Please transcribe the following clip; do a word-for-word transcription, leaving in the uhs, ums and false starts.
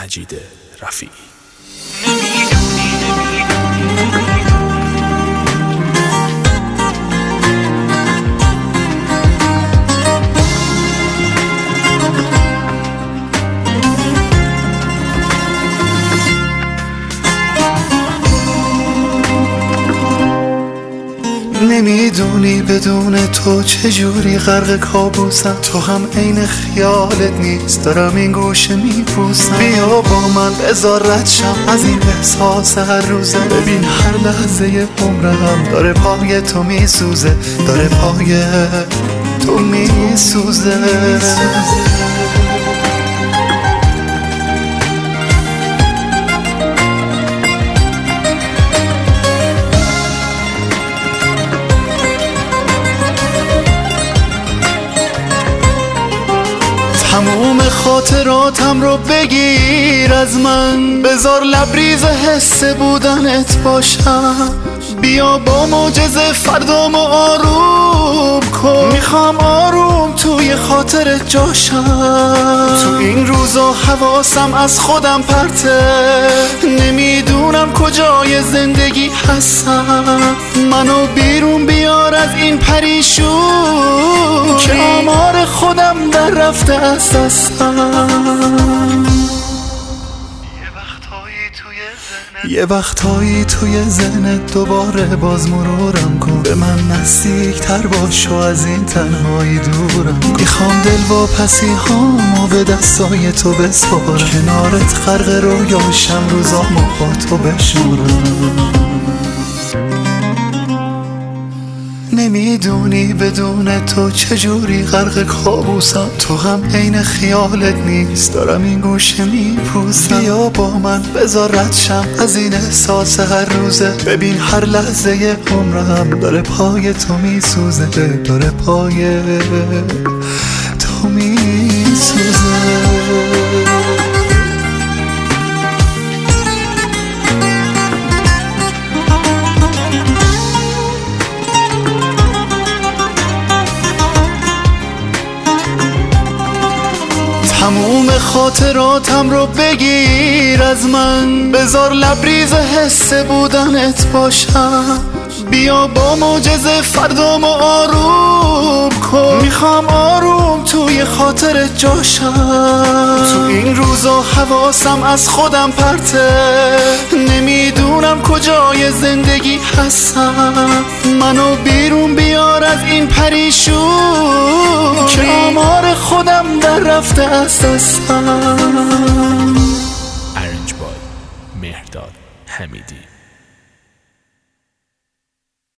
مجید رفیعی. نمیدونی بدون تو چجوری غرق کابوسم، تو هم عین خیالت نیست، دارم این گوشه میپوسم. بیا با من بذار رد شم از این احساس هر روزه، ببین هر لحظه عمرم داره پای تو میسوزه، داره پای تو میسوزه. تموم خاطراتم رو بگیر از من، بذار لبریز حس بودنت باشم. بیا با معجزه فردامو آروم کن، میخوام آروم توی خاطرت جاشم. تو این روزا حواسم از خودم پرته، نمیدونم کجای زندگی هستم. منو بیرون بیار از این پریشون که آمار خودم در رفته از دستم. یه وقتایی توی ذهنت دوباره باز مرورم کن، به من نزدیک تر باش و از این تنهایی دورم. میخوام دل واپسی هامو به دستای تو بسپارم، کنارت غرق رویاشم روزامو با تو بشورم. نمیدونی بدون تو چجوری غرق کابوسم، تو هم عین خیالت نیست، دارم این گوشه میپوسم. بیا با من بذار رد شم از این احساس هر روزه، ببین هر لحظه عمرم داره پای تو میسوزه، داره پای تو میسوزه. تموم خاطراتم رو بگیر از من، بذار لبریز حس بودنت باشم. بیا با معجزه فردامو آروم کن، میخوام آروم توی خاطرت جاشم. تو این روزا حواسم از خودم پرته، نمیدونم کجای زندگی هستم. منو بیرون بیار از این پریشون که آمار خودم در رفته از دستم. ارنج بای مهرداد حمیدی.